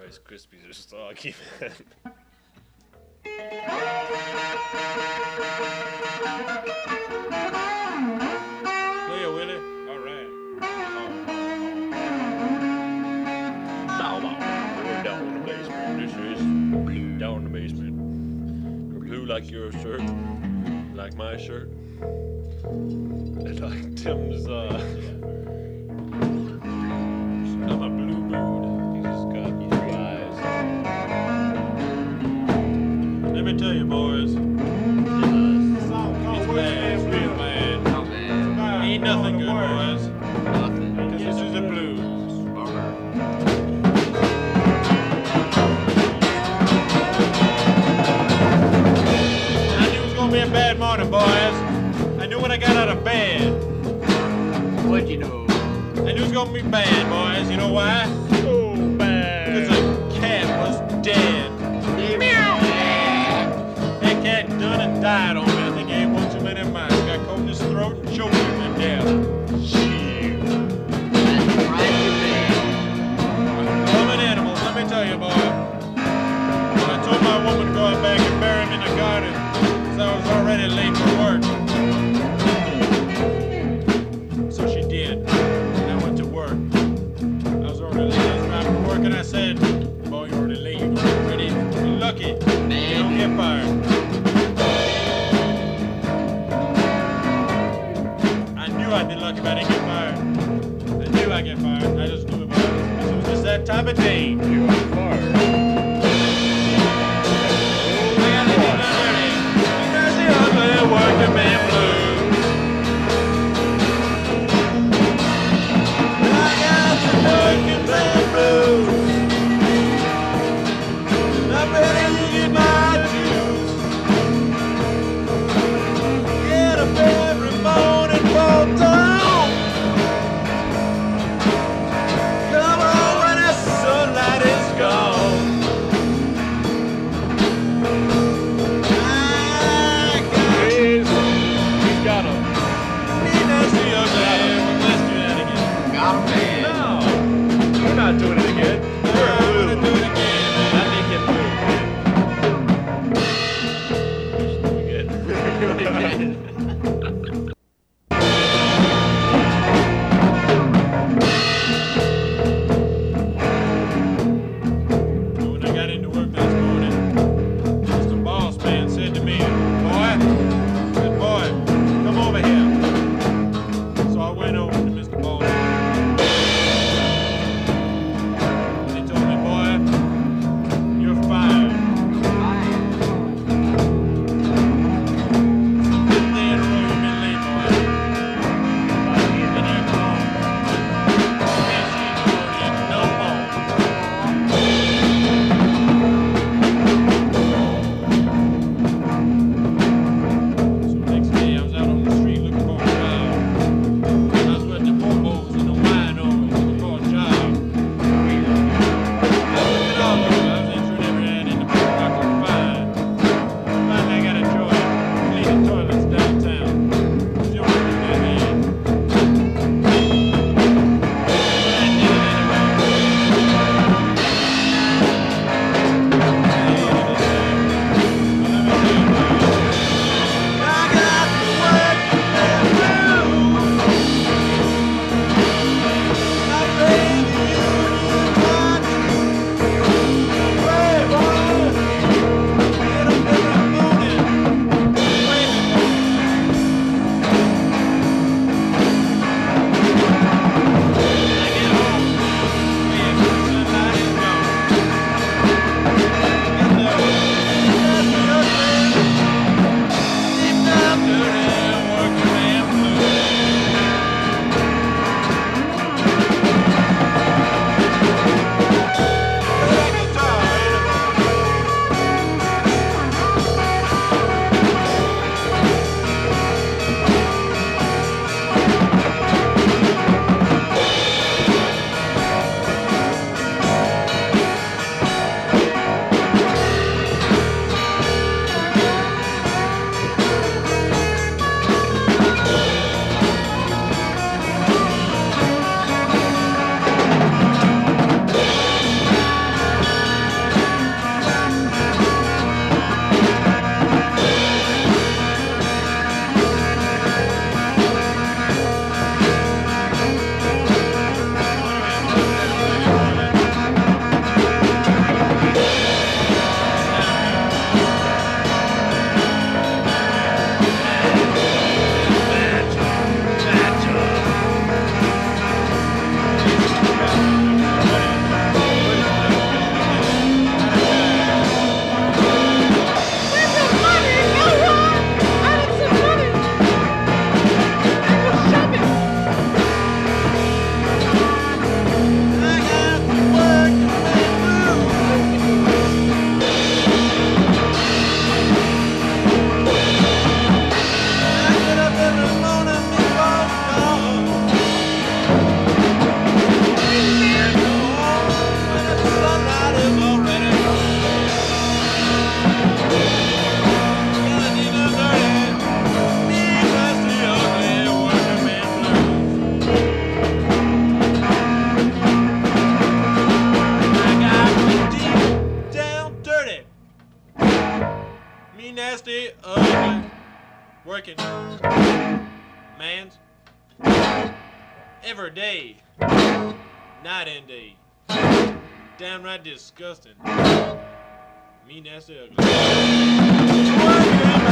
Rice Krispies are soggy, man. Play it, Willie. All right. We're down in the basement. This is Blue Down in the Basement. We're blue like your shirt, like my shirt, and like Tim's. I'm a blue mood. He's got blue eyes. Let me tell you, boys. It's bad. It's real bad. Ain't nothing good, boys. Nothing. Because this is the blues. I knew it was gonna be a bad morning, boys. I knew when I got out of bed. What'd you know? I knew it was gonna be bad, boys. You know why? So bad. Because the cat was dead. Meow. That cat done and died on me. I think he ate one too many mice. Got caught in his throat and choked him to death. Shit. That's right, you man. Loving animals, let me tell you, boy. I told my woman to go out back and bury him in the garden, because I was already late for work. So she did. And I went to work. I was already late. I was driving to work, and I said, boy, you're already late. You're already lucky. You don't get fired. I knew I'd be lucky if I didn't get fired. I knew I'd get fired. I just knew it was. It was just that time of day. You are fired. Because the ugly working man blues. I got the working man blues. I'm ready to get my dues. Get up every morning for town. Come on when the sunlight is gone. He's got him. Got him, man. No, we're not doing it again. We're blue. I think it's blue. Good. When I got into work this morning, Mr. Boss Man said to me, boy, come over here. So I went over to Mr. Boss. And working man's every day, night and day. Downright disgusting. Me nasty ugly. Working